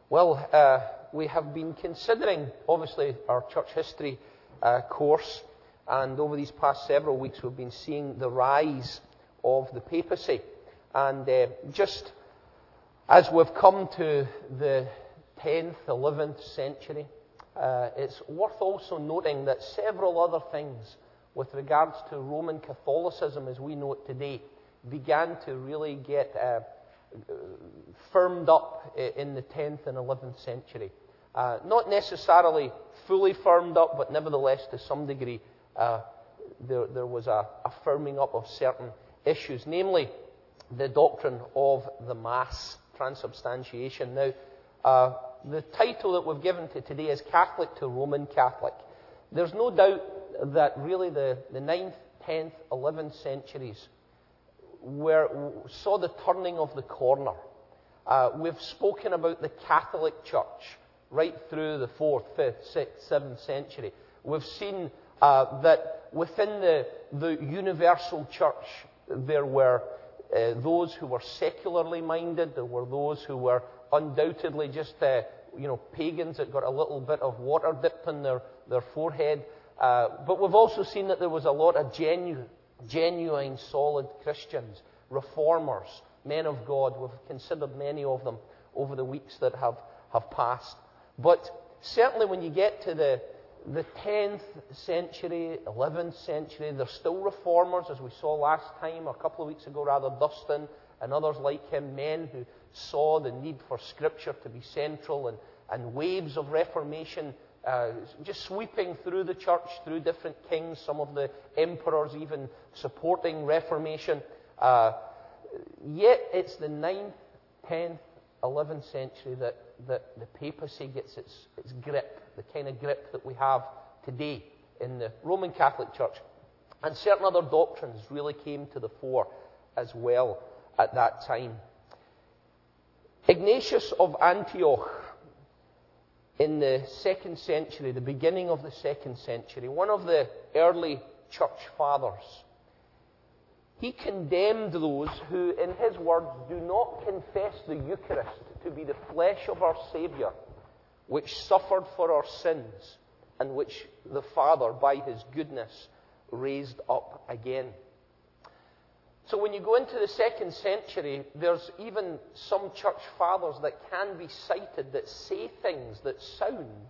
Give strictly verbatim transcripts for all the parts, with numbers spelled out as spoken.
Well, uh, we have been considering, obviously, our church history uh, course, and over these past several weeks we've been seeing the rise of the papacy. And uh, just as we've come to the tenth, eleventh century, uh, it's worth also noting that several other things with regards to Roman Catholicism as we know it today began to really get uh, firmed up in the tenth and eleventh century. Uh, not necessarily fully firmed up, but nevertheless to some degree uh, there, there was a, a firming up of certain issues, namely the doctrine of the Mass, transubstantiation. Now, uh, the title that we've given to today is Catholic to Roman Catholic. There's no doubt that really the, the ninth, tenth, eleventh centuries where saw the turning of the corner. Uh, we've spoken about the Catholic Church right through the fourth, fifth, sixth, seventh century. We've seen uh, that within the, the universal church there were uh, those who were secularly minded, there were those who were undoubtedly just uh, you know pagans that got a little bit of water dipped in their, their forehead. Uh, but we've also seen that there was a lot of genuine Genuine, solid Christians, reformers, men of God. We've considered many of them over the weeks that have, have passed. But certainly when you get to the, the tenth century, eleventh century, there's still reformers, as we saw last time, or a couple of weeks ago rather, Dustin and others like him, men who saw the need for Scripture to be central, and, and waves of Reformation Uh, just sweeping through the church, through different kings, some of the emperors even supporting Reformation. Uh, yet it's the ninth, tenth, eleventh century that, that the papacy gets its, its grip, the kind of grip that we have today in the Roman Catholic Church. And certain other doctrines really came to the fore as well at that time. Ignatius of Antioch, in the second century, the beginning of the second century, one of the early church fathers, he condemned those who, in his words, do not confess the Eucharist to be the flesh of our Saviour, which suffered for our sins, and which the Father, by His goodness, raised up again. So when you go into the second century, there's even some church fathers that can be cited that say things that sound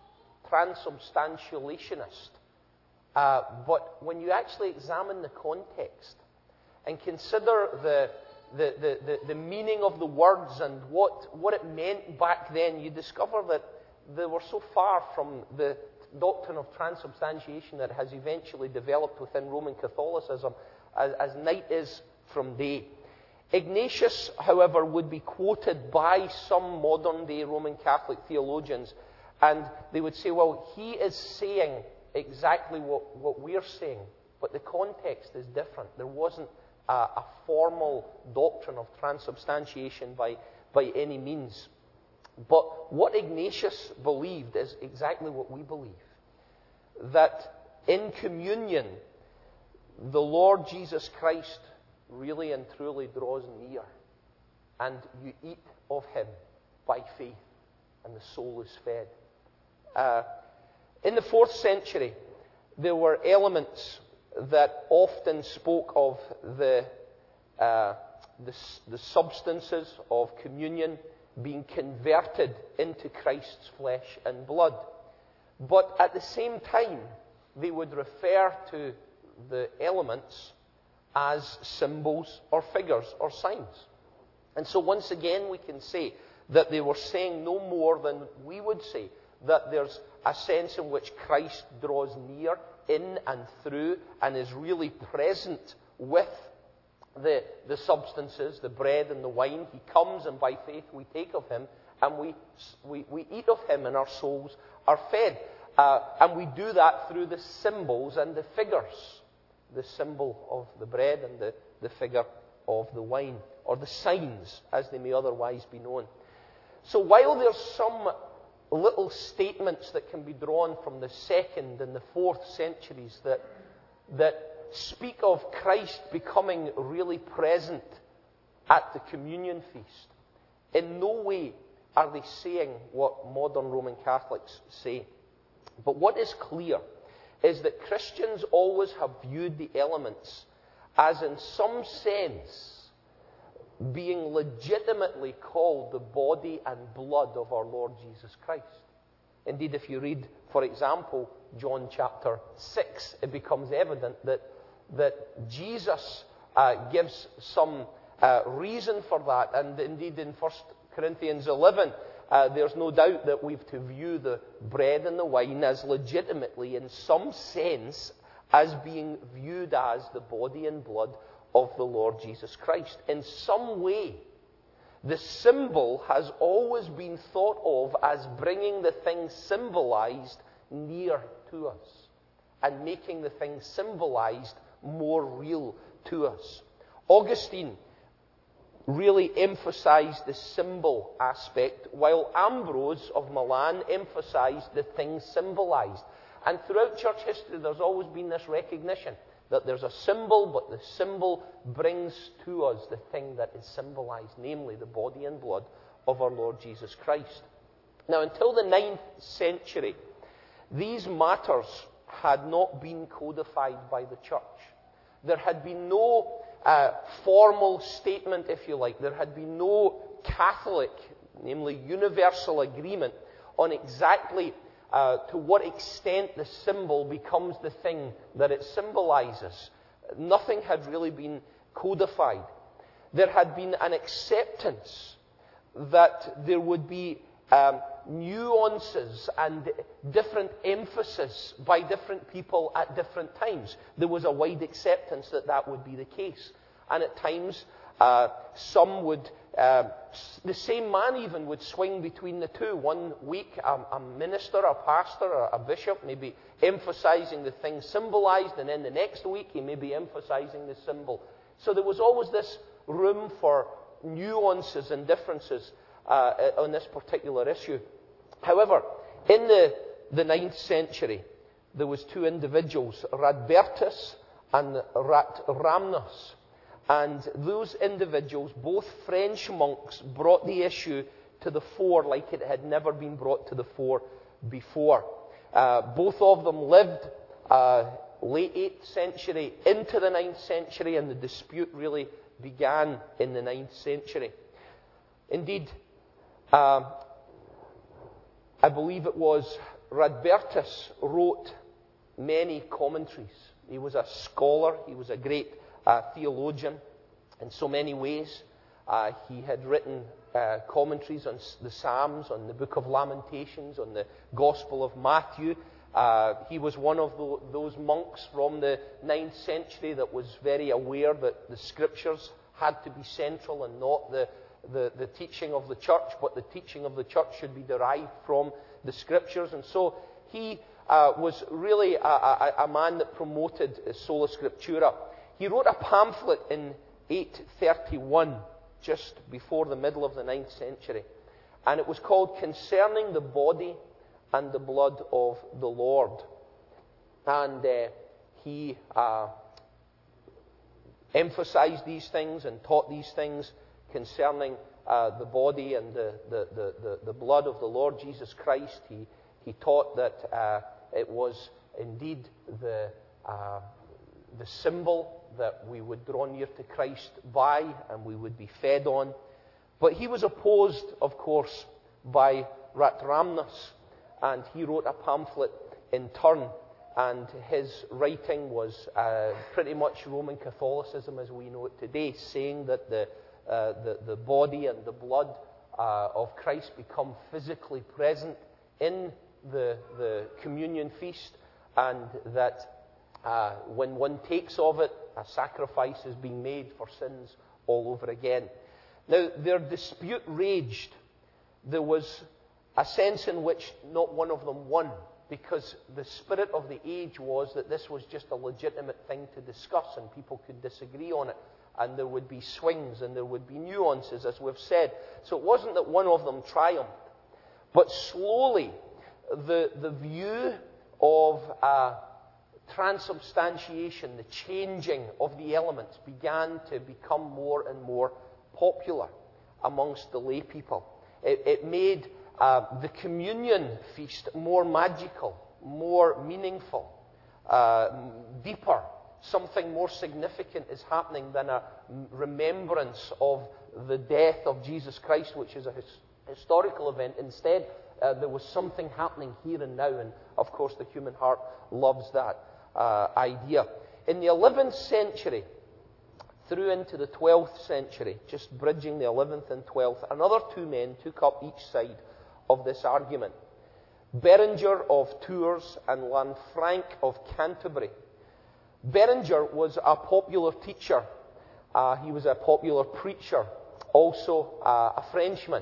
transubstantiationist. Uh, but when you actually examine the context and consider the, the, the, the, the meaning of the words and what, what it meant back then, you discover that they were so far from the doctrine of transubstantiation that has eventually developed within Roman Catholicism As, as night is from day. Ignatius, however, would be quoted by some modern-day Roman Catholic theologians, and they would say, well, he is saying exactly what, what we're saying, but the context is different. There wasn't a, a formal doctrine of transubstantiation by, by any means. But what Ignatius believed is exactly what we believe, that in communion, the Lord Jesus Christ really and truly draws near, and you eat of Him by faith, and the soul is fed. Uh, in the fourth century, there were elements that often spoke of the, uh, the, the substances of communion being converted into Christ's flesh and blood. But at the same time, they would refer to the elements as symbols or figures or signs. And so once again we can say that they were saying no more than we would say, that there's a sense in which Christ draws near in and through and is really present with the, the substances, the bread and the wine. He comes, and by faith we take of Him, and we, we, we eat of Him, and our souls are fed. Uh, and we do that through the symbols and the figures. The symbol of the bread and the, the figure of the wine, or the signs, as they may otherwise be known. So while there's some little statements that can be drawn from the second and the fourth centuries that, that speak of Christ becoming really present at the communion feast, in no way are they saying what modern Roman Catholics say? But what is clear is that Christians always have viewed the elements as, in some sense, being legitimately called the body and blood of our Lord Jesus Christ. Indeed, if you read, for example, John chapter six, it becomes evident that, that Jesus uh, gives some uh, reason for that. And indeed, in First Corinthians eleven, uh, there's no doubt that we've to view the bread and the wine as legitimately, in some sense, as being viewed as the body and blood of the Lord Jesus Christ. In some way, the symbol has always been thought of as bringing the thing symbolized near to us and making the thing symbolized more real to us. Augustine really emphasized the symbol aspect, while Ambrose of Milan emphasized the thing symbolized. And throughout church history, there's always been this recognition that there's a symbol, but the symbol brings to us the thing that is symbolized, namely the body and blood of our Lord Jesus Christ. Now, until the ninth century, these matters had not been codified by the church. There had been no uh, formal statement, if you like. There had been no Catholic, namely universal agreement on exactly Uh, to what extent the symbol becomes the thing that it symbolizes. Nothing had really been codified. There had been an acceptance that there would be um, nuances and different emphasis by different people at different times. There was a wide acceptance that that would be the case. And at times, uh, some would Uh, the same man even would swing between the two. One week, um, a minister, a pastor, or a bishop may be emphasizing the thing symbolized, and then the next week he may be emphasizing the symbol. So there was always this room for nuances and differences uh, on this particular issue. However, in the, the ninth century, there was two individuals, Radbertus and Ratramnus. And those individuals, both French monks, brought the issue to the fore like it had never been brought to the fore before. Uh, both of them lived uh, late eighth century into the ninth century, and the dispute really began in the ninth century. Indeed, uh, I believe it was Radbertus wrote many commentaries. He was a scholar. He was a great Uh, theologian in so many ways. Uh, he had written uh, commentaries on the Psalms, on the Book of Lamentations, on the Gospel of Matthew. Uh, he was one of the, those monks from the ninth century that was very aware that the Scriptures had to be central and not the, the, the teaching of the church, but the teaching of the church should be derived from the Scriptures. And so he uh, was really a, a, a man that promoted sola scriptura. He wrote a pamphlet in eight thirty-one, just before the middle of the ninth century. And it was called Concerning the Body and the Blood of the Lord. And uh, he uh, emphasized these things and taught these things concerning uh, the body and the, the, the, the, the blood of the Lord Jesus Christ. He, he taught that uh, it was indeed the, uh, the symbol that we would draw near to Christ by and we would be fed on. But he was opposed, of course, by Ratramnus, and he wrote a pamphlet in turn, and his writing was uh, pretty much Roman Catholicism as we know it today, saying that the, uh, the, the body and the blood uh, of Christ become physically present in the, the communion feast, and that uh, when one takes of it, a sacrifice is being made for sins all over again. Now, their dispute raged. There was a sense in which not one of them won, because the spirit of the age was that this was just a legitimate thing to discuss, and people could disagree on it, and there would be swings, and there would be nuances, as we've said. So it wasn't that one of them triumphed. But slowly, the, the view of uh, transubstantiation, the changing of the elements, began to become more and more popular amongst the lay people. It, it made uh, the communion feast more magical, more meaningful, uh, deeper. Something more significant is happening than a remembrance of the death of Jesus Christ, which is a his, historical event. Instead, uh, there was something happening here and now, and of course the human heart loves that uh, idea. In the eleventh century, through into the twelfth century, just bridging the eleventh and twelfth, another two men took up each side of this argument. Berenger of Tours and Lanfranc of Canterbury. Berenger was a popular teacher. Uh, he was a popular preacher, also uh, a Frenchman.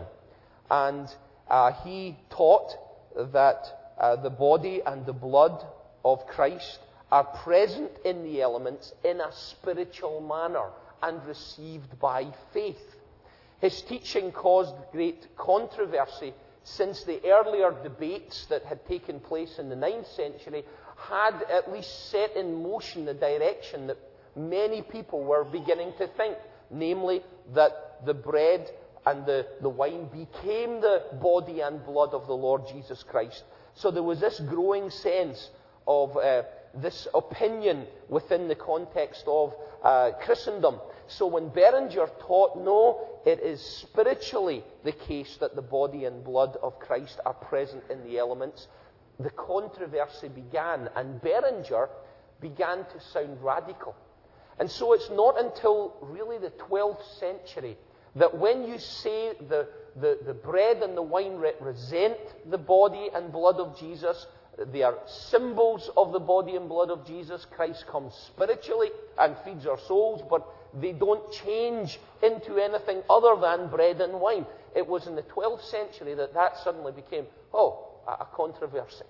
And uh, he taught that uh, the body and the blood of Christ are present in the elements in a spiritual manner and received by faith. His teaching caused great controversy, since the earlier debates that had taken place in the ninth century had at least set in motion the direction that many people were beginning to think, namely that the bread and the, the wine became the body and blood of the Lord Jesus Christ. So there was this growing sense of uh, this opinion within the context of uh, Christendom. So when Berenger taught, no, it is spiritually the case that the body and blood of Christ are present in the elements, the controversy began, and Berenger began to sound radical. And so it's not until really the twelfth century that when you say the, the, the bread and the wine represent the body and blood of Jesus, they are symbols of the body and blood of Jesus. Christ comes spiritually and feeds our souls, but they don't change into anything other than bread and wine. It was in the twelfth century that that suddenly became, oh, a controversy.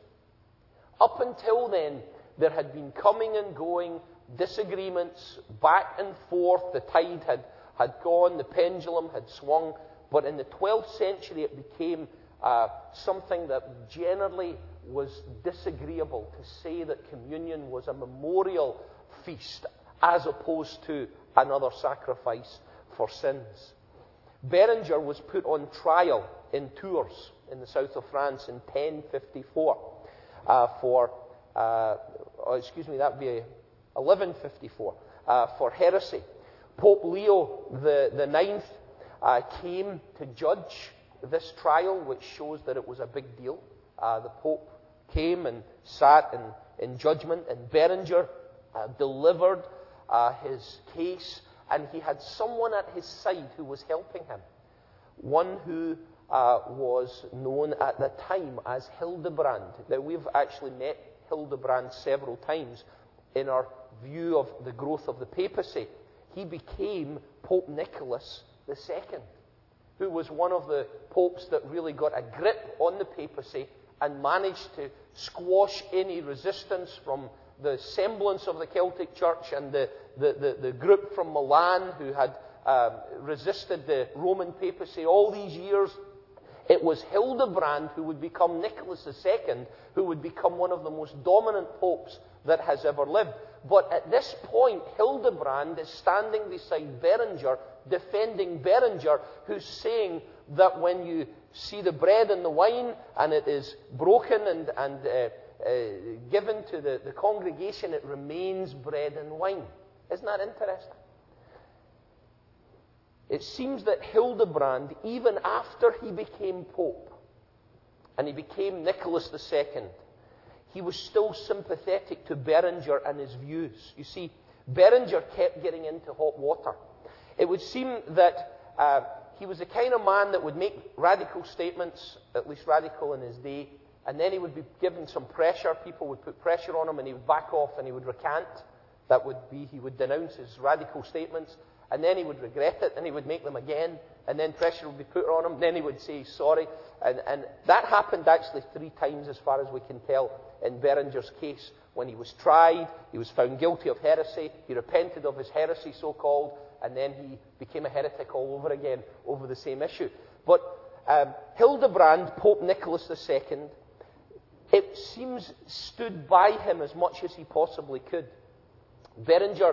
Up until then, there had been coming and going disagreements, back and forth. The tide had, had gone, the pendulum had swung. But in the twelfth century, it became uh, something that generally was disagreeable, to say that communion was a memorial feast as opposed to another sacrifice for sins. Berenger was put on trial in Tours in the south of France in ten fifty-four uh, for, uh, oh, excuse me, that would be eleven fifty-four, uh, for heresy. Pope Leo the, the ninth uh, came to judge this trial, which shows that it was a big deal. Uh, the Pope came and sat in, in judgment, and Berenger uh, delivered uh, his case, and he had someone at his side who was helping him. One who uh, was known at the time as Hildebrand. Now, we've actually met Hildebrand several times in our view of the growth of the papacy. He became Pope Nicholas the Second, who was one of the popes that really got a grip on the papacy and managed to squash any resistance from the semblance of the Celtic Church and the, the, the, the group from Milan who had um, resisted the Roman papacy all these years. It was Hildebrand who would become Nicholas the Second, who would become one of the most dominant popes that has ever lived. But at this point, Hildebrand is standing beside Berenger, defending Berenger, who's saying that when you see the bread and the wine and it is broken and, and uh, uh, given to the, the congregation, it remains bread and wine. Isn't that interesting? It seems that Hildebrand, even after he became Pope, and he became Nicholas the Second, he was still sympathetic to Berenger and his views. You see, Berenger kept getting into hot water. It would seem that uh, he was the kind of man that would make radical statements, at least radical in his day, and then he would be given some pressure. People would put pressure on him, and he would back off and he would recant. That would be, he would denounce his radical statements, and then he would regret it, and he would make them again, and then pressure would be put on him, then he would say sorry. And, and that happened actually three times, as far as we can tell, in Berenger's case. When he was tried, he was found guilty of heresy, he repented of his heresy, so-called, and then he became a heretic all over again over the same issue. But um, Hildebrand, Pope Nicholas the Second, it seems stood by him as much as he possibly could. Berenger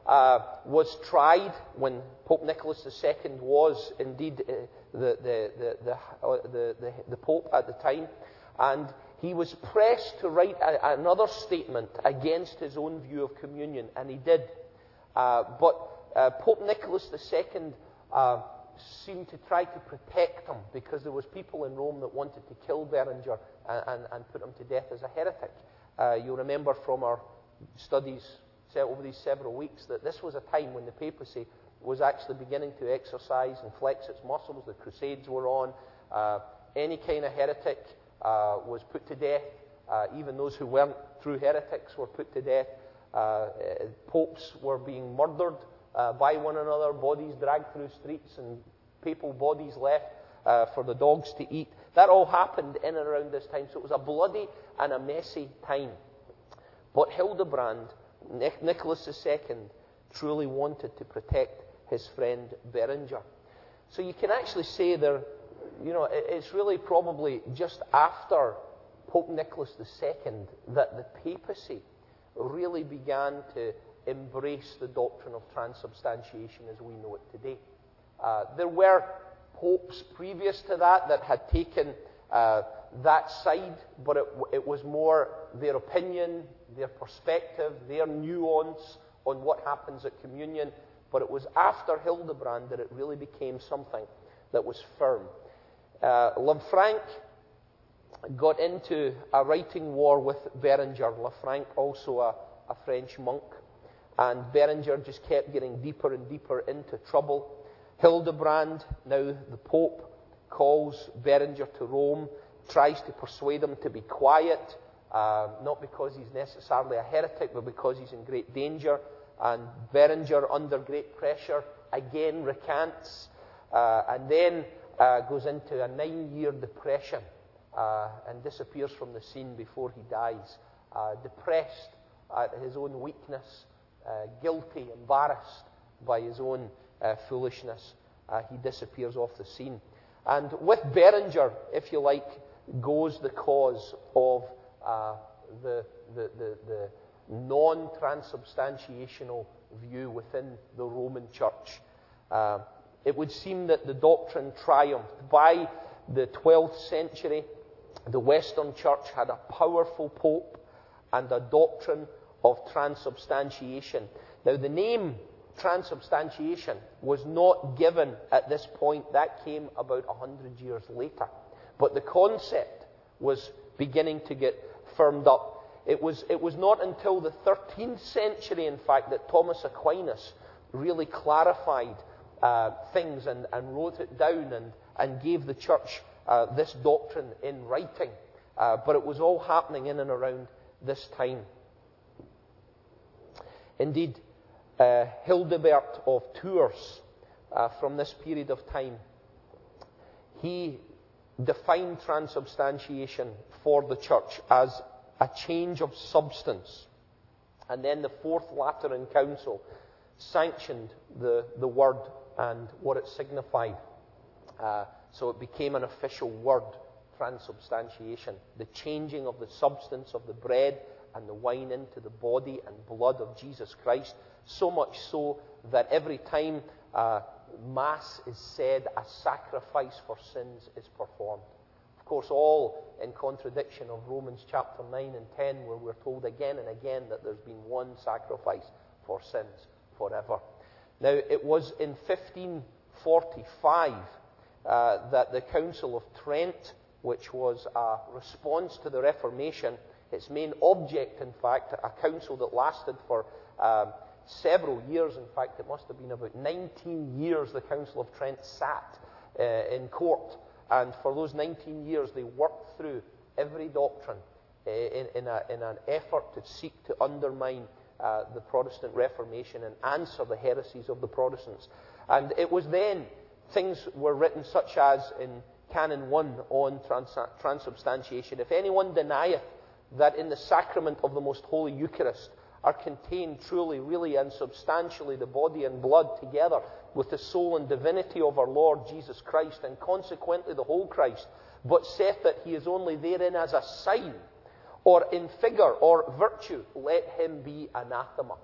uh, was tried when Pope Nicholas the Second was indeed uh, the, the, the, the, uh, the, the, the Pope at the time. And he was pressed to write a, another statement against his own view of communion, and he did. Uh, but uh, Pope Nicholas the Second uh, seemed to try to protect him, because there was people in Rome that wanted to kill Berenger and, and, and put him to death as a heretic. Uh, you'll remember from our studies over these several weeks that this was a time when the papacy was actually beginning to exercise and flex its muscles. The Crusades were on. Uh, any kind of heretic uh, was put to death. Uh, even those who weren't true heretics were put to death. Uh, popes were being murdered uh, by one another, bodies dragged through streets and papal bodies left uh, for the dogs to eat. That all happened in and around this time, so it was a bloody and a messy time. But Hildebrand, Nicholas the Second, truly wanted to protect his friend Berenger. So you can actually say there, you know, it's really probably just after Pope Nicholas the Second that the papacy really began to embrace the doctrine of transubstantiation as we know it today. Uh, there were popes previous to that that had taken uh, that side, but it, it was more their opinion, their perspective, their nuance on what happens at communion. But it was after Hildebrand that it really became something that was firm. Uh, Lanfranc got into a writing war with Berenger. Lanfranc, also a, a French monk. And Berenger just kept getting deeper and deeper into trouble. Hildebrand, now the Pope, calls Berenger to Rome, tries to persuade him to be quiet, uh, not because he's necessarily a heretic, but because he's in great danger. And Berenger, under great pressure, again recants, uh, and then uh, goes into a nine-year depression uh, and disappears from the scene before he dies. Uh, depressed at his own weakness, uh, guilty, embarrassed by his own uh, foolishness, uh, he disappears off the scene. And with Berenger, if you like, goes the cause of uh, the, the, the, the non-transubstantiational view within the Roman Church. Uh, it would seem that the doctrine triumphed. By the twelfth century, the Western Church had a powerful pope and a doctrine of transubstantiation. Now, the name transubstantiation was not given at this point. That came about a hundred years later. But the concept was beginning to get firmed up. It was, it was not until the thirteenth century, in fact, that Thomas Aquinas really clarified uh, things and, and wrote it down and, and gave the church uh, this doctrine in writing. Uh, but it was all happening in and around this time. Indeed, uh, Hildebert of Tours, uh, from this period of time, he defined transubstantiation for the church as a change of substance. And then the Fourth Lateran Council sanctioned the, the word and what it signified. Uh, so it became an official word, transubstantiation. The changing of the substance of the bread and the wine into the body and blood of Jesus Christ. So much so that every time uh, Mass is said, a sacrifice for sins is performed. Of course, all in contradiction of Romans chapter nine and ten, where we're told again and again that there's been one sacrifice for sins forever. Now, it was in fifteen forty-five uh, that the Council of Trent, which was a response to the Reformation, its main object, in fact, a council that lasted for um, several years. In fact, it must have been about nineteen years the Council of Trent sat uh, in court. And for those nineteen years, they worked through every doctrine uh, in, in, a, in an effort to seek to undermine uh, the Protestant Reformation and answer the heresies of the Protestants. And it was then things were written such as in Canon one on trans- transubstantiation. If anyone denieth that in the sacrament of the most holy Eucharist are contained truly, really, and substantially the body and blood together with the soul and divinity of our Lord Jesus Christ, and consequently the whole Christ, but saith that he is only therein as a sign, or in figure, or virtue, let him be anathema.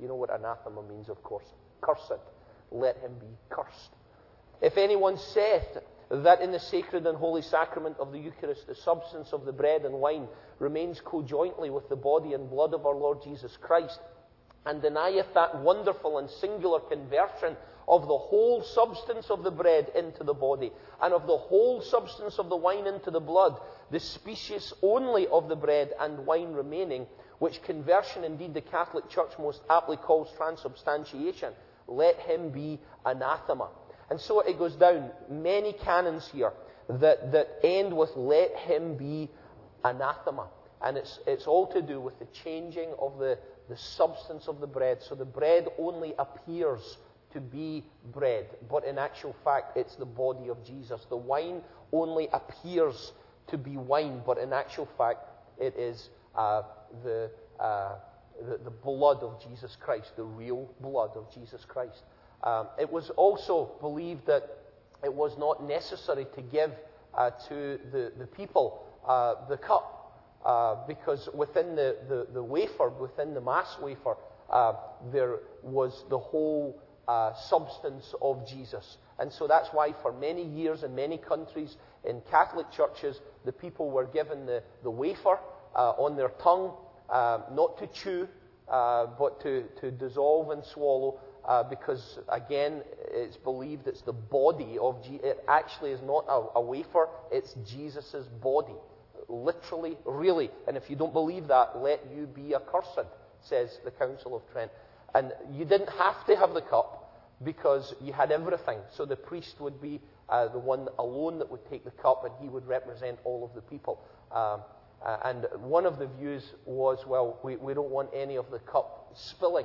You know what anathema means, of course. Cursed. Let him be cursed. If anyone saith that in the sacred and holy sacrament of the Eucharist the substance of the bread and wine remains conjointly with the body and blood of our Lord Jesus Christ, and denieth that wonderful and singular conversion of the whole substance of the bread into the body, and of the whole substance of the wine into the blood, the species only of the bread and wine remaining, which conversion indeed the Catholic Church most aptly calls transubstantiation, let him be anathema. And so it goes down, many canons here that, that end with let him be anathema. And it's, it's all to do with the changing of the, the substance of the bread. So the bread only appears to be bread, but in actual fact it's the body of Jesus. The wine only appears to be wine, but in actual fact it is uh, the, uh, the, the blood of Jesus Christ, the real blood of Jesus Christ. Um, it was also believed that it was not necessary to give uh, to the, the people uh, the cup, uh, because within the, the, the wafer, within the Mass wafer, uh, there was the whole uh, substance of Jesus. And so that's why for many years in many countries, in Catholic churches, the people were given the, the wafer uh, on their tongue, uh, not to chew, uh, but to, to dissolve and swallow. Uh, because, again, it's believed it's the body of Jesus. It actually is not a, a wafer, it's Jesus' body. Literally, really. And if you don't believe that, let you be accursed, says the Council of Trent. And you didn't have to have the cup because you had everything. So the priest would be uh, the one alone that would take the cup, and he would represent all of the people. Um, uh, and one of the views was, well, we, we don't want any of the cup spilling.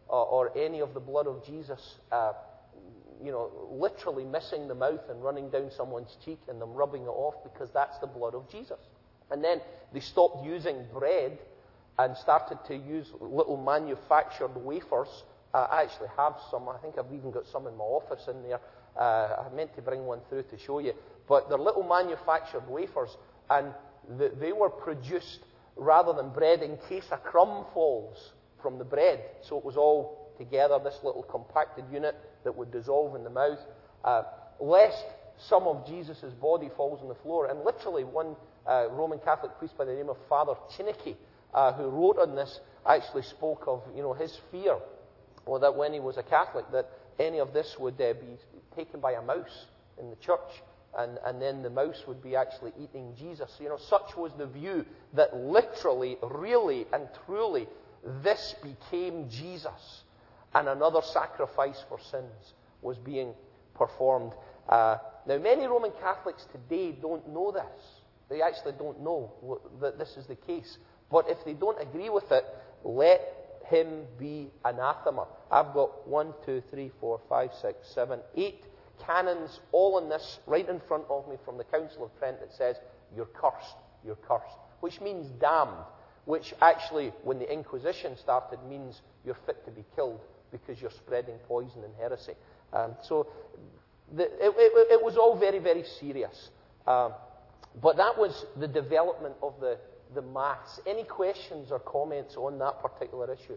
Or any of the blood of Jesus, uh, you know, literally missing the mouth and running down someone's cheek and them rubbing it off, because that's the blood of Jesus. And then they stopped using bread and started to use little manufactured wafers. Uh, I actually have some. I think I've even got some in my office in there. Uh, I meant to bring one through to show you. But they're little manufactured wafers, and the, they were produced rather than bread in case a crumb falls from the bread. So it was all together, this little compacted unit that would dissolve in the mouth, uh, lest some of Jesus' body falls on the floor. And literally one uh, Roman Catholic priest by the name of Father Chinnicky, uh, who wrote on this, actually spoke of, you know, his fear, or that when he was a Catholic, that any of this would uh, be taken by a mouse in the church, and, and then the mouse would be actually eating Jesus. You know, such was the view that literally, really, and truly this became Jesus, and another sacrifice for sins was being performed. Uh, now, many Roman Catholics today don't know this. They actually don't know that this is the case. But if they don't agree with it, let him be anathema. I've got one, two, three, four, five, six, seven, eight canons, all in this, right in front of me from the Council of Trent, that says, you're cursed, you're cursed, which means damned. Which actually, when the Inquisition started, means you're fit to be killed because you're spreading poison and heresy. Um, so the, it, it, it was all very, very serious. Um, but that was the development of the, the Mass. Any questions or comments on that particular issue?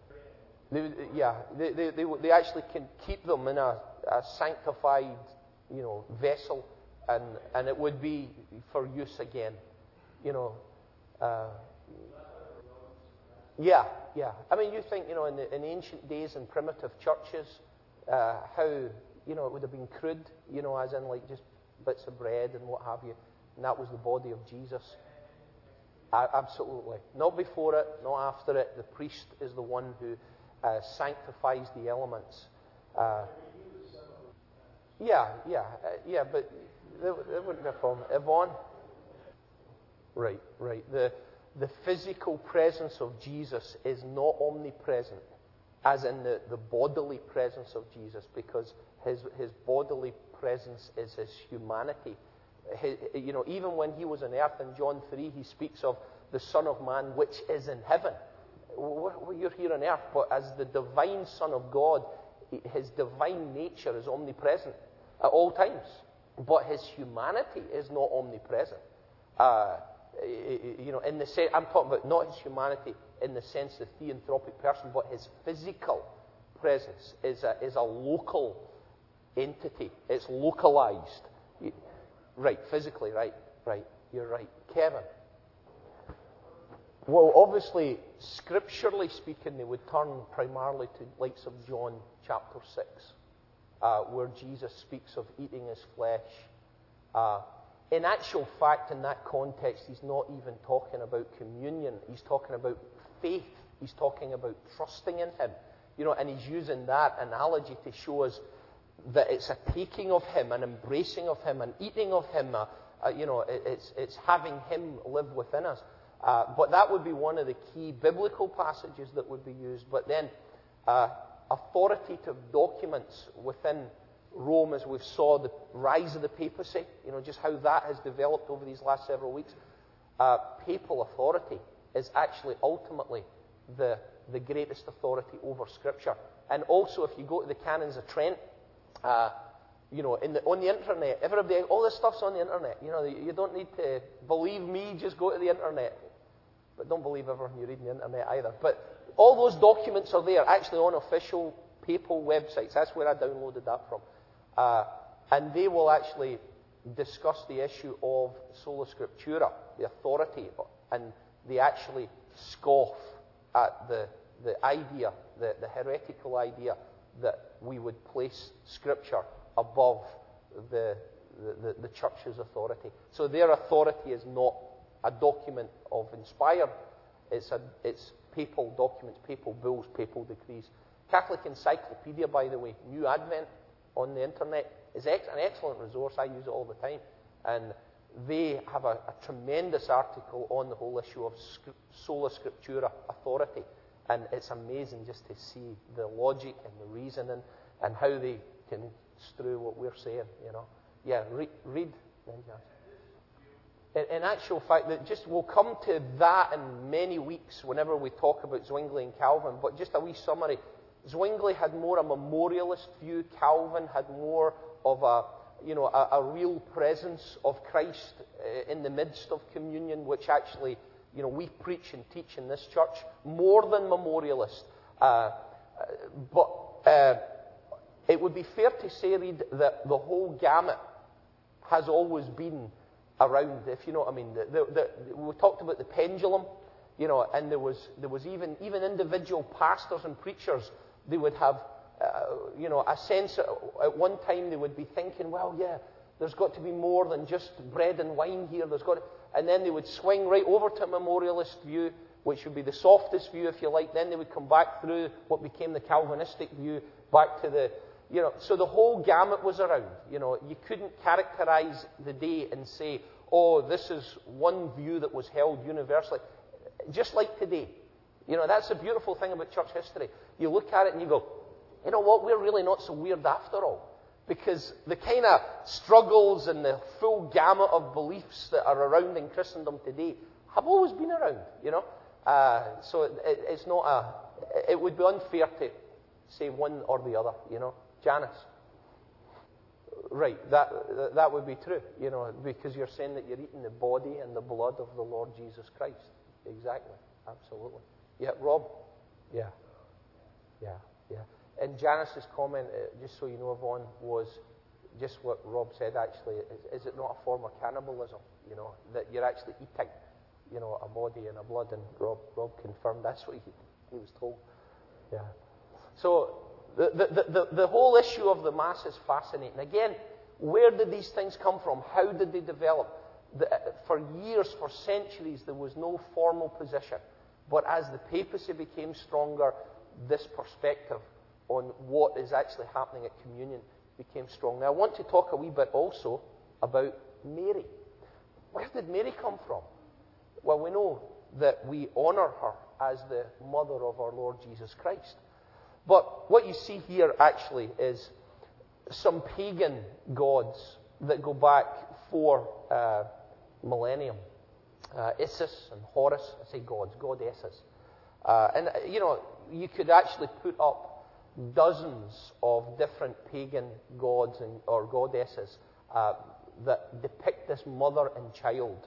They, yeah, they, they, they, they actually can keep them in a, a sanctified, you know, vessel, and, and it would be for use again. You know. Uh, Yeah, yeah. I mean, you think, you know, in, the, in ancient days in primitive churches, uh, how, you know, it would have been crude, you know, as in like just bits of bread and what have you, and that was the body of Jesus. Uh, absolutely. Not before it, not after it. The priest is the one who uh, sanctifies the elements. Uh, yeah, yeah, uh, yeah, but there, there wouldn't be a problem. Yvonne? Right, right. The... The physical presence of Jesus is not omnipresent, as in the, the bodily presence of Jesus, because his, his bodily presence is his humanity. His, you know, even when he was on earth in John three, he speaks of the Son of Man which is in heaven. Well, you're here on earth, but as the divine Son of God, his divine nature is omnipresent at all times. But his humanity is not omnipresent. Uh, you know, in the sense, I'm talking about not his humanity in the sense of the theanthropic person, but his physical presence is a, is a local entity. It's localized. Right, physically, right, right. You're right. Kevin. Well, obviously, scripturally speaking, they would turn primarily to the likes of John chapter six, uh, where Jesus speaks of eating his flesh. Uh, in actual fact, in that context, he's not even talking about communion. He's talking about faith. He's talking about trusting in him. You know, and he's using that analogy to show us that it's a taking of him, an embracing of him, an eating of him. Uh, uh, you know, it, it's, it's having him live within us. Uh, but that would be one of the key biblical passages that would be used. But then, uh, authoritative documents within Rome, as we've saw the rise of the papacy, you know, just how that has developed over these last several weeks. Uh, papal authority is actually ultimately the, the greatest authority over Scripture. And also, if you go to the Canons of Trent, uh, you know, in the, on the internet, everybody, all this stuff's on the internet. You know, you don't need to believe me, just go to the internet. But don't believe everything you read on the internet either. But all those documents are there, actually on official papal websites. That's where I downloaded that from. Uh, and they will actually discuss the issue of sola scriptura, the authority, and they actually scoff at the, the idea, the, the heretical idea, that we would place Scripture above the, the, the, the church's authority. So their authority is not a document of inspired, it's, a, it's papal documents, papal bulls, papal decrees. Catholic Encyclopedia, by the way, New Advent on the internet, is ex- an excellent resource. I use it all the time. And they have a, a tremendous article on the whole issue of sc- sola scriptura, authority. And it's amazing just to see the logic and the reasoning and how they can strew what we're saying, you know. Yeah, re- read. In, in actual fact, that just we'll come to that in many weeks whenever we talk about Zwingli and Calvin. But just a wee summary. Zwingli had more a memorialist view. Calvin had more of a, you know, a, a real presence of Christ uh, in the midst of communion, which actually, you know, we preach and teach in this church more than memorialist. Uh, but uh, it would be fair to say, Reed, that the whole gamut has always been around, if you know what I mean. The, the, the, we talked about the pendulum, you know, and there was there was even even individual pastors and preachers. They would have, uh, you know, a sense. At one time, they would be thinking, well, yeah, there's got to be more than just bread and wine here. There's got to, and then they would swing right over to a memorialist view, which would be the softest view, if you like. Then they would come back through what became the Calvinistic view, back to the, you know, so the whole gamut was around. You know, you couldn't characterize the day and say, oh, this is one view that was held universally. Just like today. You know, that's the beautiful thing about church history. You look at it and you go, you know what, we're really not so weird after all. Because the kind of struggles and the full gamut of beliefs that are around in Christendom today have always been around, you know. Uh, so it, it's not a, it would be unfair to say one or the other, you know. Janice. Right, that that would be true, you know, because you're saying that you're eating the body and the blood of the Lord Jesus Christ. Exactly, absolutely. Yeah, Rob? Yeah, yeah, yeah. And Janice's comment, uh, just so you know, Yvonne, was just what Rob said actually. Is, is it not a form of cannibalism, you know, that you're actually eating, you know, a body and a blood? And Rob, Rob confirmed that's what he, he was told. Yeah. So the, the, the, the whole issue of the Mass is fascinating. Again, where did these things come from? How did they develop? The, for years, for centuries, there was no formal position. But as the papacy became stronger, this perspective on what is actually happening at communion became strong. Now, I want to talk a wee bit also about Mary. Where did Mary come from? Well, we know that we honour her as the mother of our Lord Jesus Christ. But what you see here actually is some pagan gods that go back four uh, millennium. Uh, Isis and Horus, I say gods, goddesses. Uh, and, uh, you know, you could actually put up dozens of different pagan gods and, or goddesses uh, that depict this mother and child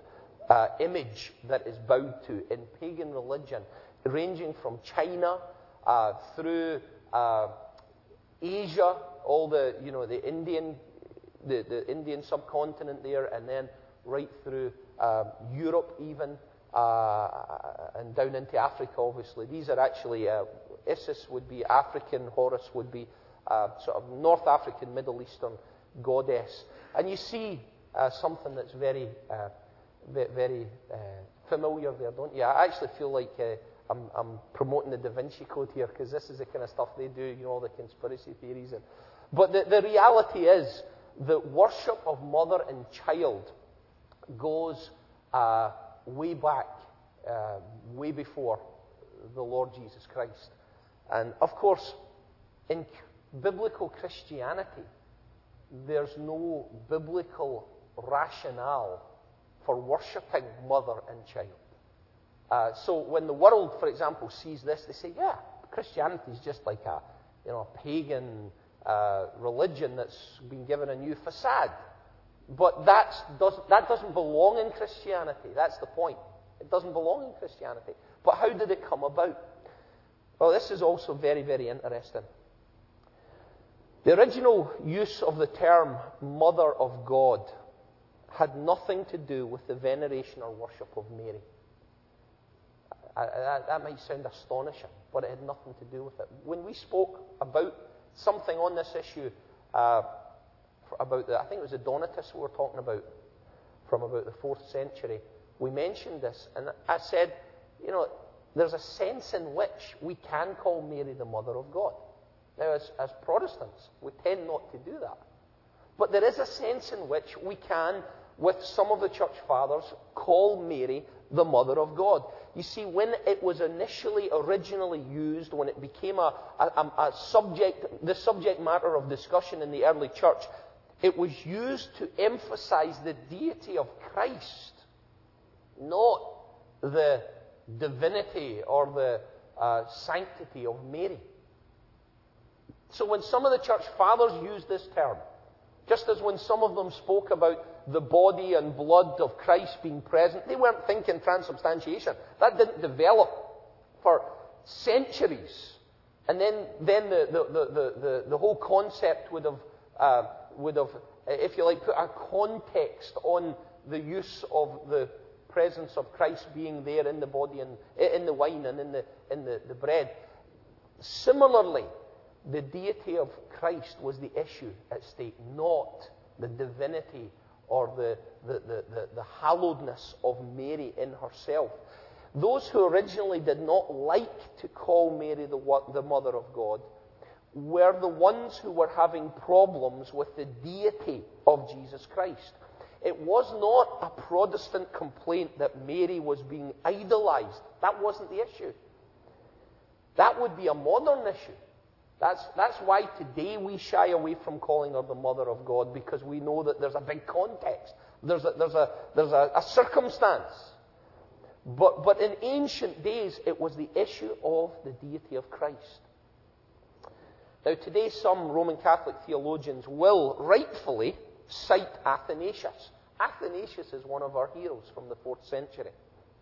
uh, image that is bowed to in pagan religion, ranging from China uh, through uh, Asia, all the, you know, the Indian, the, the Indian subcontinent there, and then right through uh, Europe even, uh, and down into Africa, obviously. These are actually, uh, Isis would be African, Horus would be uh, sort of North African, Middle Eastern goddess. And you see uh, something that's very, uh, very uh, familiar there, don't you? I actually feel like uh, I'm, I'm promoting the Da Vinci Code here, because this is the kind of stuff they do, you know, all the conspiracy theories. And, but the, the reality is that worship of mother and child goes uh, way back, uh, way before the Lord Jesus Christ. And of course, in biblical Christianity, there's no biblical rationale for worshipping mother and child. Uh, so when the world, for example, sees this, they say, yeah, Christianity is just like a, you know, pagan uh, religion that's been given a new facade. But that's, doesn't, that doesn't belong in Christianity. That's the point. It doesn't belong in Christianity. But how did it come about? Well, this is also very, very interesting. The original use of the term Mother of God had nothing to do with the veneration or worship of Mary. I, I, that might sound astonishing, but it had nothing to do with it. When we spoke about something on this issue, uh, for about the, I think it was the Donatists we were talking about, from about the fourth century, we mentioned this, and I said, you know, there's a sense in which we can call Mary the Mother of God. Now, as, as Protestants, we tend not to do that. But there is a sense in which we can, with some of the church fathers, call Mary the Mother of God. You see, when it was initially, originally used, when it became a, a, a subject, the subject matter of discussion in the early church, it was used to emphasize the deity of Christ, not the divinity or the uh, sanctity of Mary. So when some of the church fathers used this term, just as when some of them spoke about the body and blood of Christ being present, they weren't thinking transubstantiation. That didn't develop for centuries. And then, then the, the, the, the, the whole concept would have, uh, would have, if you like, put a context on the use of the presence of Christ being there in the body and in the wine and in the, in the, the bread. Similarly, the deity of Christ was the issue at stake, not the divinity or the, the, the, the, the hallowedness of Mary in herself. Those who originally did not like to call Mary the, the Mother of God were the ones who were having problems with the deity of Jesus Christ. It was not a Protestant complaint that Mary was being idolized. That wasn't the issue. That would be a modern issue. That's, that's why today we shy away from calling her the Mother of God, because we know that there's a big context. There's a, there's a, there's a, a circumstance. But, but in ancient days, it was the issue of the deity of Christ. Now, today, some Roman Catholic theologians will rightfully cite Athanasius. Athanasius is one of our heroes from the fourth century.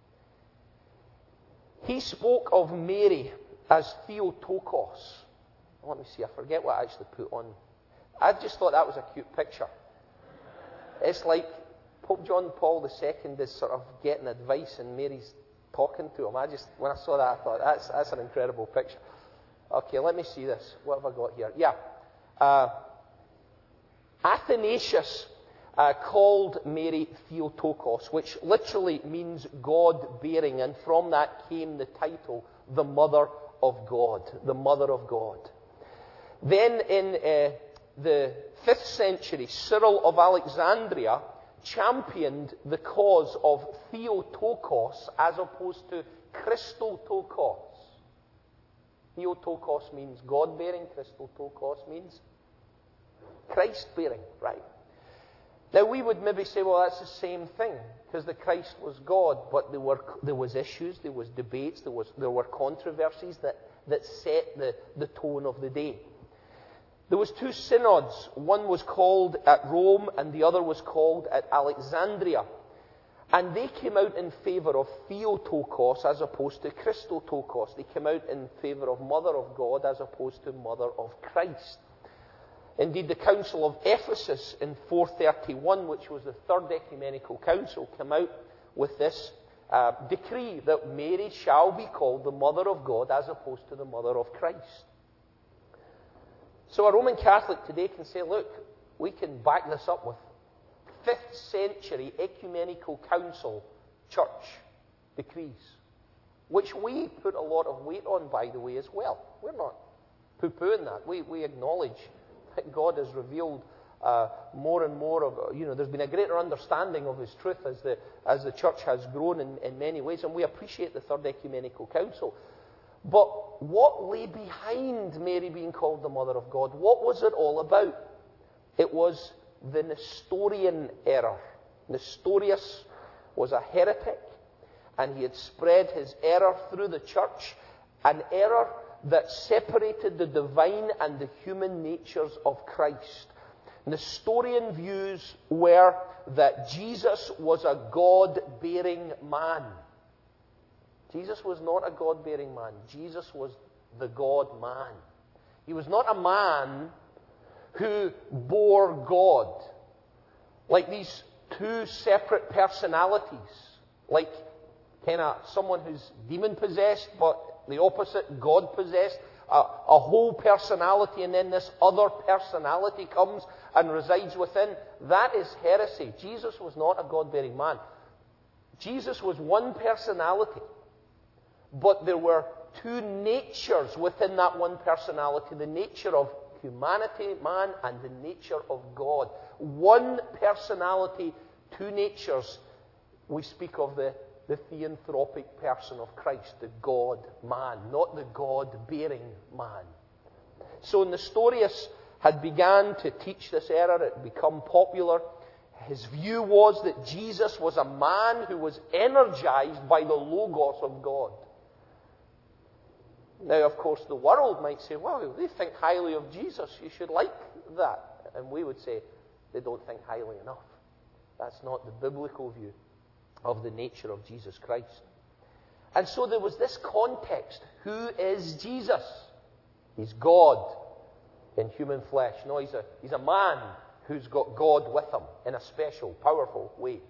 He spoke of Mary as Theotokos. Let me see, I forget what I actually put on. I just thought that was a cute picture. It's like Pope John Paul the Second is sort of getting advice and Mary's talking to him. I just, when I saw that, I thought, that's, that's an incredible picture. Okay, let me see this. What have I got here? Yeah. Uh, Athanasius uh, called Mary Theotokos, which literally means God-bearing, and from that came the title, the Mother of God, the Mother of God. Then in uh, the fifth century, Cyril of Alexandria championed the cause of Theotokos as opposed to Christotokos. Theotokos means God-bearing, Christotokos means Christ-bearing, right? Now we would maybe say, well, that's the same thing, because the Christ was God, but there were there was issues, there was debates, there was there were controversies that, that set the, the tone of the day. There was two synods. One was called at Rome and the other was called at Alexandria. And they came out in favour of Theotokos as opposed to Christotokos. They came out in favour of Mother of God as opposed to Mother of Christ. Indeed, the Council of Ephesus in four thirty-one, which was the Third Ecumenical Council, came out with this uh, decree that Mary shall be called the Mother of God as opposed to the Mother of Christ. So a Roman Catholic today can say, look, we can back this up with fifth century Ecumenical Council church decrees, which we put a lot of weight on, by the way, as well. We're not poo-pooing that. We, we acknowledge that God has revealed uh, more and more of, you know, there's been a greater understanding of His truth as the, as the church has grown in, in many ways, and we appreciate the Third Ecumenical Council. But what lay behind Mary being called the Mother of God? What was it all about? It was the Nestorian error. Nestorius was a heretic, and he had spread his error through the church, an error that separated the divine and the human natures of Christ. Nestorian views were that Jesus was a God-bearing man. Jesus was not a God-bearing man. Jesus was the God-man. He was not a man who bore God, like these two separate personalities, like kind of someone who's demon-possessed, but the opposite, God-possessed, a, a whole personality, and then this other personality comes and resides within. That is heresy. Jesus was not a God-bearing man. Jesus was one personality, but there were two natures within that one personality, the nature of humanity, man, and the nature of God. One personality, two natures. We speak of the, the theanthropic person of Christ, the God-man, not the God-bearing man. So Nestorius had begun to teach this error. It had become popular. His view was that Jesus was a man who was energized by the Logos of God. Now, of course, the world might say, well, they think highly of Jesus. You should like that. And we would say, they don't think highly enough. That's not the biblical view of the nature of Jesus Christ. And so there was this context. Who is Jesus? He's God in human flesh. No, he's a, he's a man who's got God with him in a special, powerful way.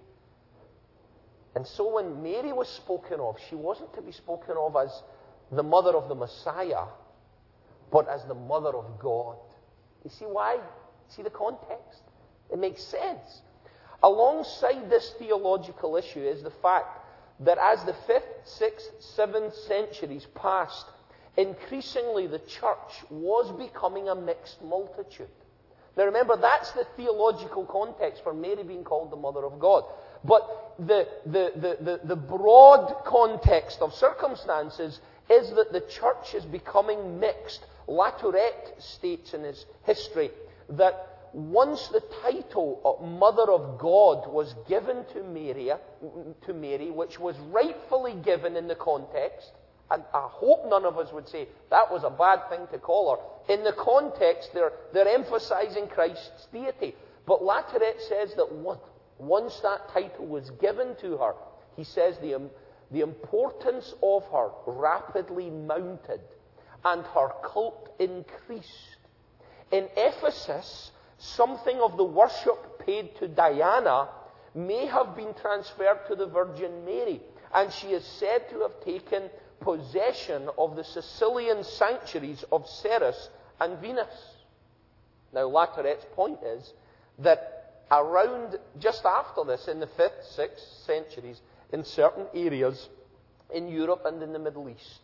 And so when Mary was spoken of, she wasn't to be spoken of as the mother of the Messiah, but as the mother of God. You see why? See the context? It makes sense. Alongside this theological issue is the fact that as the fifth, sixth, seventh centuries passed, increasingly the church was becoming a mixed multitude. Now remember, that's the theological context for Mary being called the Mother of God. But the, the, the, the, the broad context of circumstances is that the church is becoming mixed. Latourette states in his history that once the title of Mother of God was given to Mary, to Mary, which was rightfully given in the context, and I hope none of us would say that was a bad thing to call her. In the context, they're, they're emphasizing Christ's deity. But Latourette says that once that title was given to her, he says the The importance of her rapidly mounted, and her cult increased. In Ephesus, something of the worship paid to Diana may have been transferred to the Virgin Mary, and she is said to have taken possession of the Sicilian sanctuaries of Ceres and Venus. Now, Latourette's point is that around, just after this, in the fifth, sixth centuries, in certain areas in Europe and in the Middle East,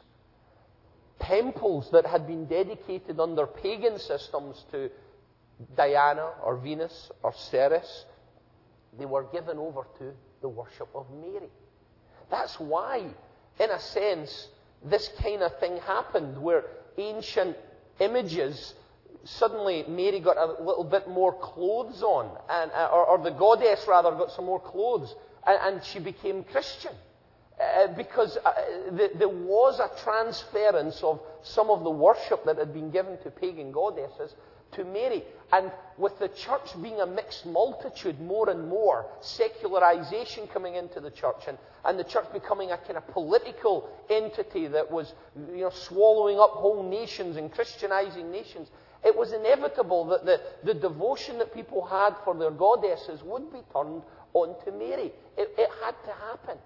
temples that had been dedicated under pagan systems to Diana or Venus or Ceres, they were given over to the worship of Mary. That's why, in a sense, this kind of thing happened, where ancient images, suddenly Mary got a little bit more clothes on, and, or, or the goddess rather got some more clothes, and she became Christian. Uh, because uh, the, there was a transference of some of the worship that had been given to pagan goddesses to Mary. And with the church being a mixed multitude more and more, secularization coming into the church, and, and the church becoming a kind of political entity that was, you know, swallowing up whole nations and Christianizing nations, it was inevitable that the, the devotion that people had for their goddesses would be turned onto Mary. It, it had to happen.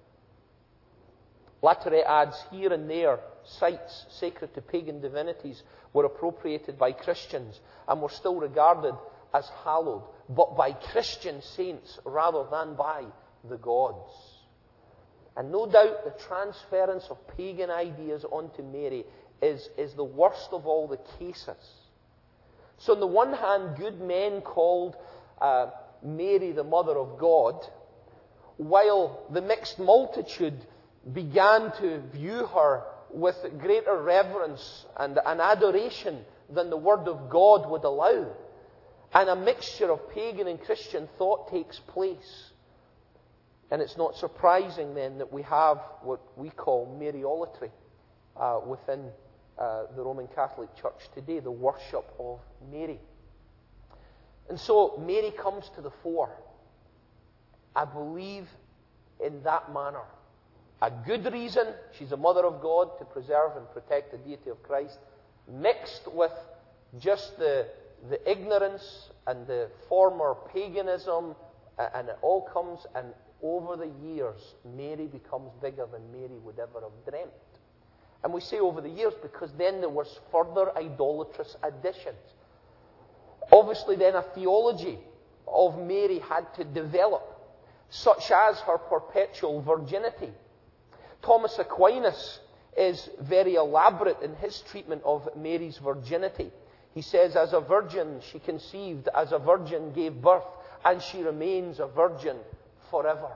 Latourette adds, here and there, sites sacred to pagan divinities were appropriated by Christians and were still regarded as hallowed, but by Christian saints rather than by the gods. And no doubt the transference of pagan ideas onto Mary is, is the worst of all the cases. So on the one hand, good men called uh, Mary the Mother of God, while the mixed multitude began to view her with greater reverence and, and adoration than the Word of God would allow. And a mixture of pagan and Christian thought takes place. And it's not surprising then that we have what we call Mariolatry uh, within uh, the Roman Catholic Church today, the worship of Mary. And so Mary comes to the fore. I believe in that manner. A good reason, she's a mother of God to preserve and protect the deity of Christ, mixed with just the, the ignorance and the former paganism, and it all comes, and over the years, Mary becomes bigger than Mary would ever have dreamt. And we say over the years because then there was further idolatrous additions. Obviously then a theology of Mary had to develop, such as her perpetual virginity. Thomas Aquinas is very elaborate in his treatment of Mary's virginity. He says, as a virgin she conceived, as a virgin gave birth, and she remains a virgin forever.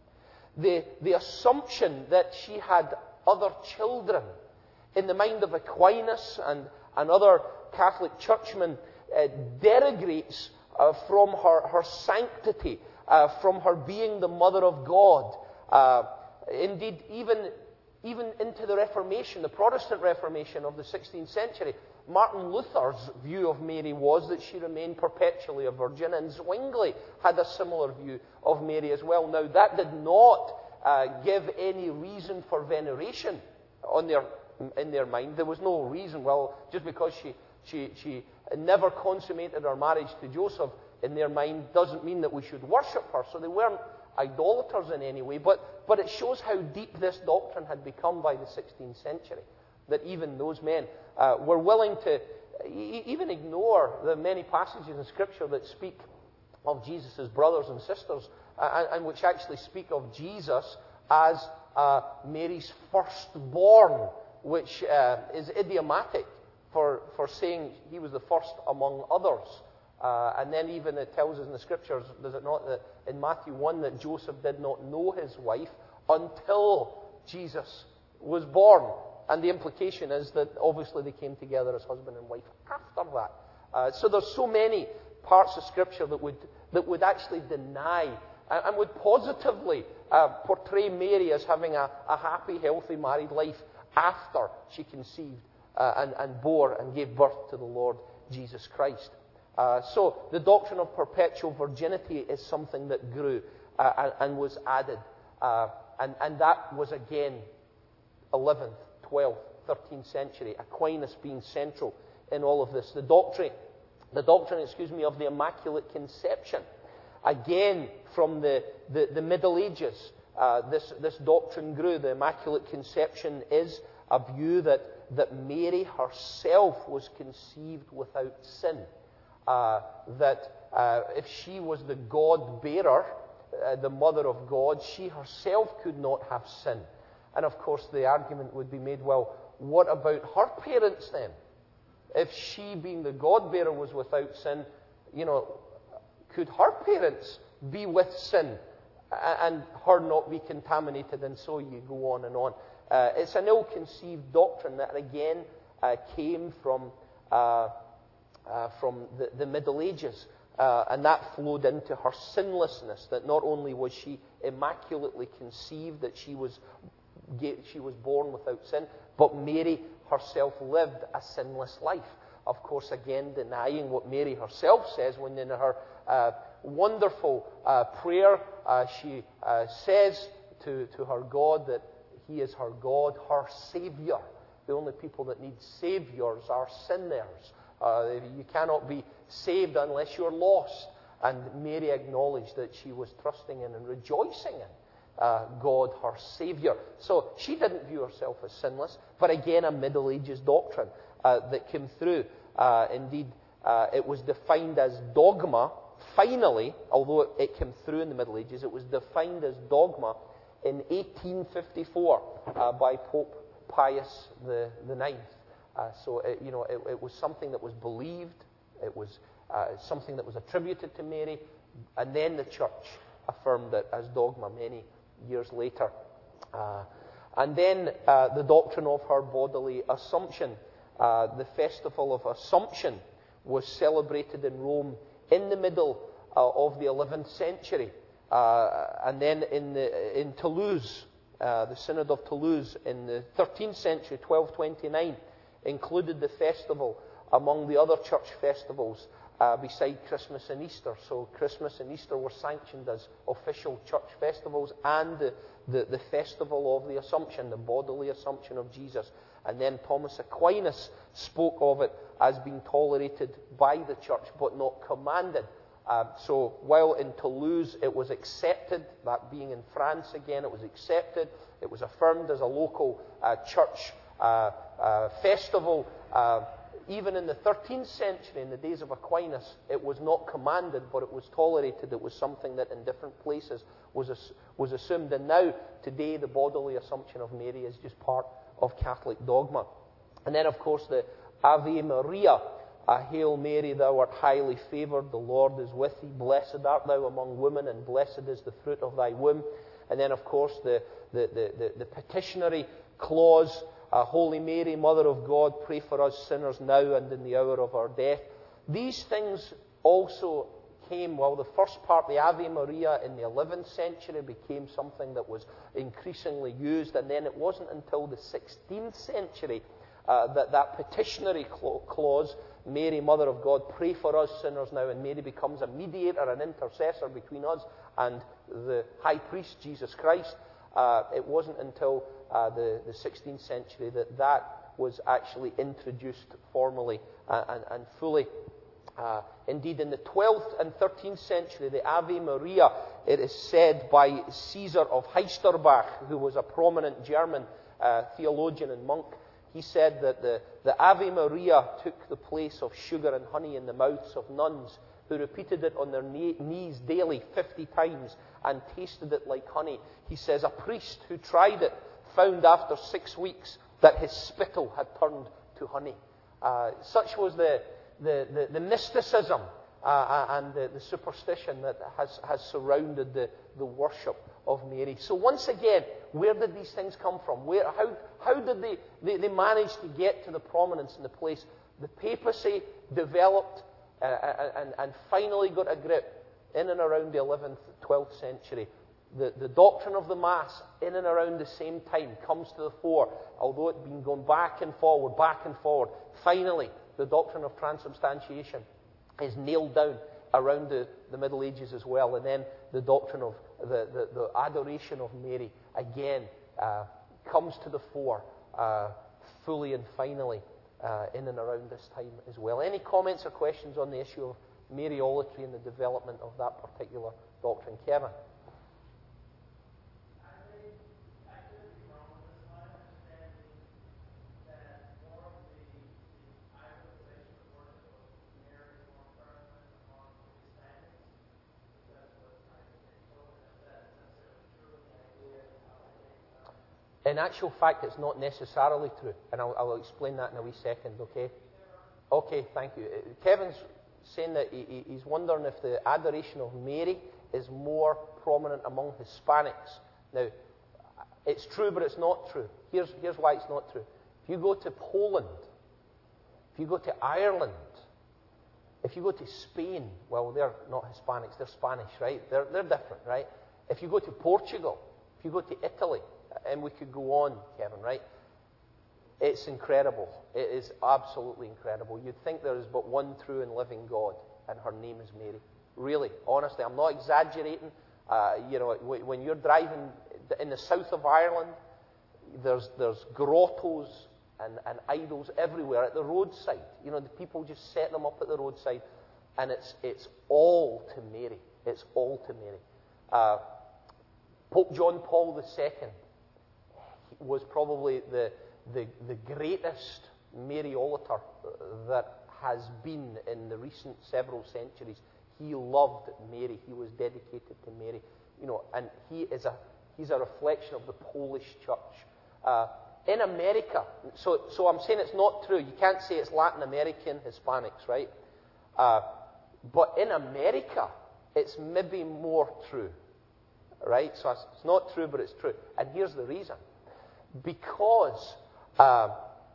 The, the assumption that she had other children in the mind of Aquinas and, and other Catholic churchmen uh, derogates uh, from her, her sanctity, uh, from her being the Mother of God. Uh, Indeed, even, even into the Reformation, the Protestant Reformation of the sixteenth century, Martin Luther's view of Mary was that she remained perpetually a virgin, and Zwingli had a similar view of Mary as well. Now, that did not uh, give any reason for veneration on their, in their mind. There was no reason, well, just because she, she, she never consummated her marriage to Joseph, in their mind, doesn't mean that we should worship her. So they weren't idolaters in any way, but, but it shows how deep this doctrine had become by the sixteenth century, that even those men uh, were willing to e- even ignore the many passages in Scripture that speak of Jesus' brothers and sisters, uh, and, and which actually speak of Jesus as uh, Mary's firstborn, which uh, is idiomatic for, for saying he was the first among others. Uh, and then even it tells us in the Scriptures, does it not, that in Matthew one, that Joseph did not know his wife until Jesus was born. And the implication is that obviously they came together as husband and wife after that. Uh, so there's so many parts of Scripture that would, that would actually deny and, and would positively uh, portray Mary as having a, a happy, healthy married life after she conceived uh, and, and bore and gave birth to the Lord Jesus Christ. Uh, so the doctrine of perpetual virginity is something that grew uh, and, and was added. Uh, and, and that was again eleventh, twelfth, thirteenth century, Aquinas being central in all of this. The doctrine, the doctrine, excuse me, of the Immaculate Conception, again from the, the, the Middle Ages, uh, this, this doctrine grew. The Immaculate Conception is a view that, that Mary herself was conceived without sin. Uh, that uh, if she was the God-bearer, uh, the Mother of God, she herself could not have sin. And of course the argument would be made, well, what about her parents then? If she, being the God-bearer, was without sin, you know, could her parents be with sin and her not be contaminated? And so you go on and on. Uh, it's an ill-conceived doctrine that again uh, came from... Uh, Uh, from the, the Middle Ages. Uh, and that flowed into her sinlessness, that not only was she immaculately conceived, that she was, she was born without sin, but Mary herself lived a sinless life. of course, again denying what Mary herself says when in her uh, wonderful uh, prayer uh, she uh, says to, to her God that He is her God, her Saviour. The only people that need Saviours are sinners. Uh, you cannot be saved unless you're lost. And Mary acknowledged that she was trusting in and rejoicing in uh, God, her Saviour. So she didn't view herself as sinless, but again, a Middle Ages doctrine uh, that came through. Uh, indeed, uh, it was defined as dogma, finally, although it, it came through in the Middle Ages, it was defined as dogma in eighteen fifty-four uh, by Pope Pius the, the Ninth. Uh, so, it, you know, it, it was something that was believed, it was uh, something that was attributed to Mary, and then the church affirmed it as dogma many years later. Uh, and then uh, the doctrine of her bodily assumption. Uh, the festival of Assumption was celebrated in Rome in the middle uh, of the eleventh century. Uh, and then in, the, in Toulouse, uh, the Synod of Toulouse in the thirteenth century, twelve twenty-nine, included the festival among the other church festivals uh, beside Christmas and Easter. So Christmas and Easter were sanctioned as official church festivals, and the, the, the festival of the Assumption, the bodily Assumption of Jesus. And then Thomas Aquinas spoke of it as being tolerated by the church but not commanded. Uh, so while in Toulouse it was accepted, that being in France again, it was accepted, it was affirmed as a local uh, church uh, uh, festival. Uh, even in the thirteenth century, in the days of Aquinas, it was not commanded, but it was tolerated. It was something that in different places was, as, was assumed. And now, today, the bodily Assumption of Mary is just part of Catholic dogma. And then, of course, the Ave Maria. Uh, Hail Mary, thou art highly favoured, the Lord is with thee. Blessed art thou among women, and blessed is the fruit of thy womb. And then, of course, the, the, the, the, the petitionary clause, uh, Holy Mary, Mother of God, pray for us sinners now and in the hour of our death. These things also came, well, the first part, the Ave Maria, in the eleventh century became something that was increasingly used, and then it wasn't until the sixteenth century uh, that that petitionary clause, Mary, Mother of God, pray for us sinners now, and Mary becomes a mediator, an intercessor between us and the high priest, Jesus Christ. Uh, it wasn't until uh, the, the sixteenth century that that was actually introduced formally uh, and, and fully. Uh, indeed, in the twelfth and thirteenth century, the Ave Maria, it is said by Caesar of Heisterbach, who was a prominent German uh, theologian and monk. He said that the, the Ave Maria took the place of sugar and honey in the mouths of nuns who repeated it on their knees daily fifty times and tasted it like honey. He says a priest who tried it found after six weeks that his spittle had turned to honey. Uh, such was the, the, the, the mysticism uh, and the, the superstition that has, has surrounded the, the worship of Mary. So once again, where did these things come from? Where, how, how did they, they, they manage to get to the prominence and the place? The papacy developed uh, and, and finally got a grip in and around the eleventh, twelfth century. The, the doctrine of the Mass, in and around the same time, comes to the fore. Although it had been going back and forward, back and forward, finally, the doctrine of transubstantiation is nailed down around the, the Middle Ages as well. And then the doctrine of the, the, the adoration of Mary, again, uh, comes to the fore uh, fully and finally uh, in and around this time as well. Any comments or questions on the issue of Mariolatry and the development of that particular doctrine? Kevin? In actual fact, it's not necessarily true, and I'll, I'll explain that in a wee second, okay? Okay, thank you. Kevin's saying that he, he's wondering if the adoration of Mary is more prominent among Hispanics. Now, it's true, but it's not true. Here's, here's why it's not true. If you go to Poland, if you go to Ireland, if you go to Spain, well, they're not Hispanics, they're Spanish, right? They're, they're different, right? If you go to Portugal, if you go to Italy, and we could go on, Kevin, right? It's incredible. It is absolutely incredible. You'd think there is but one true and living God, and her name is Mary. Really, honestly, I'm not exaggerating. Uh, you know, when you're driving in the south of Ireland, there's there's grottos and, and idols everywhere at the roadside. You know, the people just set them up at the roadside, and it's it's all to Mary. It's all to Mary. Uh, Pope John Paul the Second was probably the the, the greatest Mariolater that has been in the recent several centuries. He loved Mary. He was dedicated to Mary. You know, and he is a he's a reflection of the Polish church. Uh, in America, so so I'm saying it's not true. You can't say it's Latin American Hispanics, right? Uh, but in America, it's maybe more true, right? So it's not true, but it's true. And here's the reason: because uh,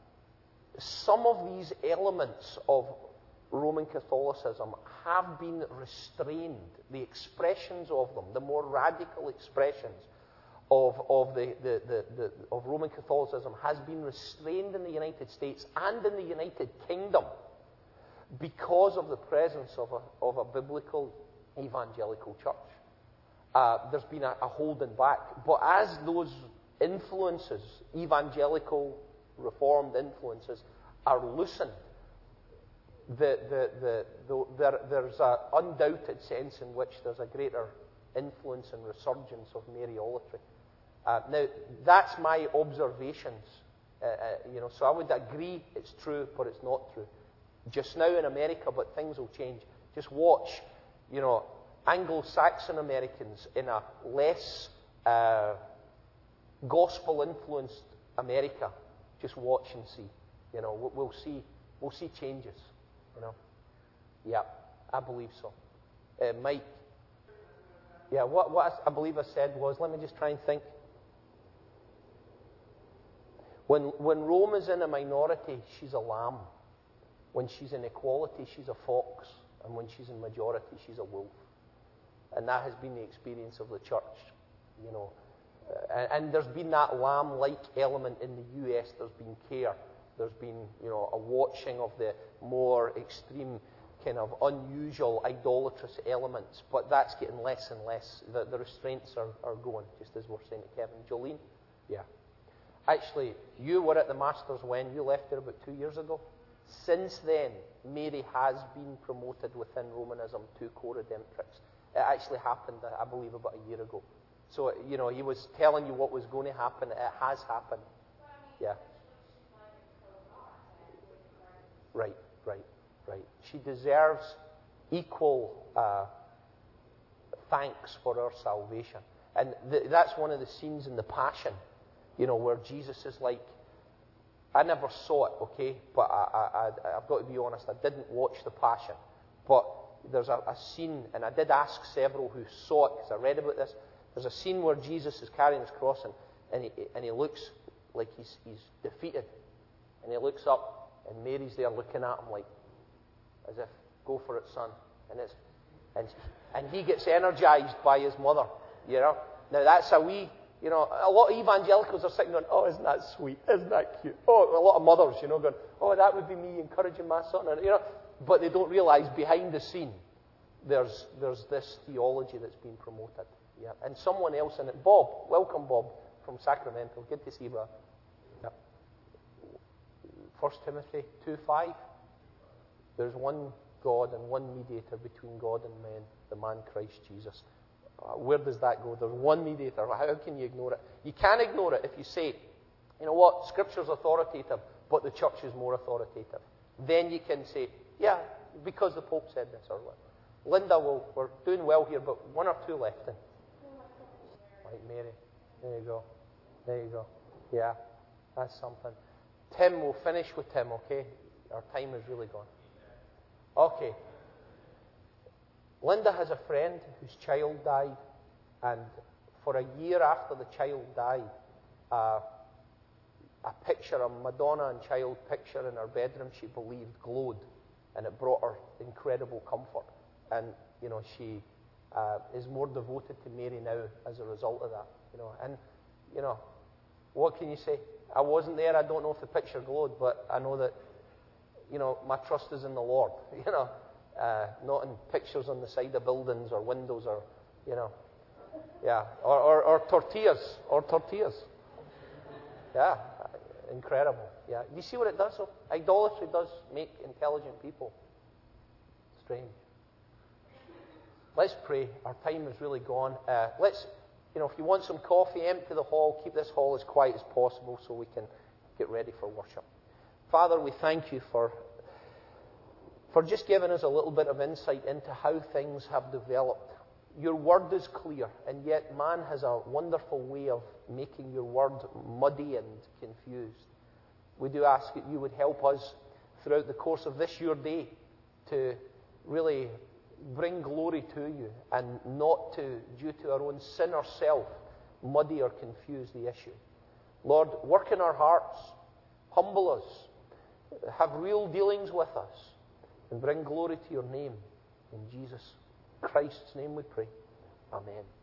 some of these elements of Roman Catholicism have been restrained. The expressions of them, the more radical expressions of, of, the, the, the, the, of Roman Catholicism, has been restrained in the United States and in the United Kingdom because of the presence of a, of a biblical evangelical church. Uh, there's been a, a holding back. But as those influences, evangelical, reformed influences, are loosened, The, the, the, the, there, there's an undoubted sense in which there's a greater influence and resurgence of Mariolatry. Uh, now, that's my observations. Uh, uh, you know, so I would agree it's true, but it's not true. Just now in America, but things will change. Just watch, you know, Anglo-Saxon Americans in a less uh, gospel-influenced America. Just watch and see. You know, we'll, we'll see. We'll see changes. You know, yeah, I believe so. Uh, Mike, yeah, what what I, I believe I said was, let me just try and think. When when Rome is in a minority, she's a lamb. When she's in equality, she's a fox, and when she's in majority, she's a wolf. And that has been the experience of the church. You know, uh, and, and there's been that lamb-like element in the U S. There's been care. There's been, you know, a watching of the more extreme, kind of unusual, idolatrous elements. But that's getting less and less. The, the restraints are, are going, just as we're saying to Kevin. Jolene? Yeah. Actually, you were at the Masters when? You left there about two years ago. Since then, Mary has been promoted within Romanism to co-redemptrix. It actually happened, I believe, about a year ago. So, you know, he was telling you what was going to happen. It has happened. Yeah. Right, right, right. She deserves equal uh, thanks for her salvation. And th- that's one of the scenes in the Passion, you know, where Jesus is like, I never saw it, okay, but I, I, I, I've got to be honest, I didn't watch the Passion. But there's a, a scene, and I did ask several who saw it, because I read about this. There's a scene where Jesus is carrying his cross, and, and, he, and he looks like he's, he's defeated. And he looks up, and Mary's there looking at him like, as if, go for it, son. And it's, and and he gets energized by his mother, you know. Now that's a wee, you know, a lot of evangelicals are sitting going, oh, isn't that sweet? Isn't that cute? Oh, a lot of mothers, you know, going, oh, that would be me encouraging my son, and, you know. But they don't realize behind the scene, there's there's this theology that's being promoted. Yeah, and someone else in it, Bob, welcome, Bob, from Sacramento. Good to see you, brother. Yeah. First Timothy two five. There's one God and one mediator between God and men, the man Christ Jesus. Uh, where does that go? There's one mediator. How can you ignore it? You can ignore it if you say, you know what, Scripture's authoritative, but the church is more authoritative. Then you can say, yeah, because the Pope said this, or what. Linda, will, we're doing well here, but one or two left in. Right, Mary. There you go. There you go. Yeah, that's something. Tim, we'll finish with Tim, okay? Our time is really gone. Okay. Linda has a friend whose child died, and for a year after the child died, uh, a picture, a Madonna and child picture in her bedroom, she believed, glowed, and it brought her incredible comfort. And, you know, she uh, is more devoted to Mary now as a result of that, you know. And, you know, What can you say? I wasn't there. I don't know if the picture glowed, but I know that, you know, my trust is in the Lord. You know, uh, not in pictures on the side of buildings or windows or, you know, yeah, or, or, or tortillas, or tortillas. Yeah, incredible. Yeah, do you see what it does? Though? Idolatry does make intelligent people strange. Let's pray. Our time is really gone. Uh, let's, you know, if you want some coffee, empty the hall. Keep this hall as quiet as possible so we can get ready for worship. Father, we thank you for for just giving us a little bit of insight into how things have developed. Your word is clear, and yet man has a wonderful way of making your word muddy and confused. We do ask that you would help us throughout the course of this your day to really bring glory to you and not to, due to our own sin or self, muddy or confuse the issue. Lord, work in our hearts, humble us, have real dealings with us, and bring glory to your name. In Jesus Christ's name we pray. Amen.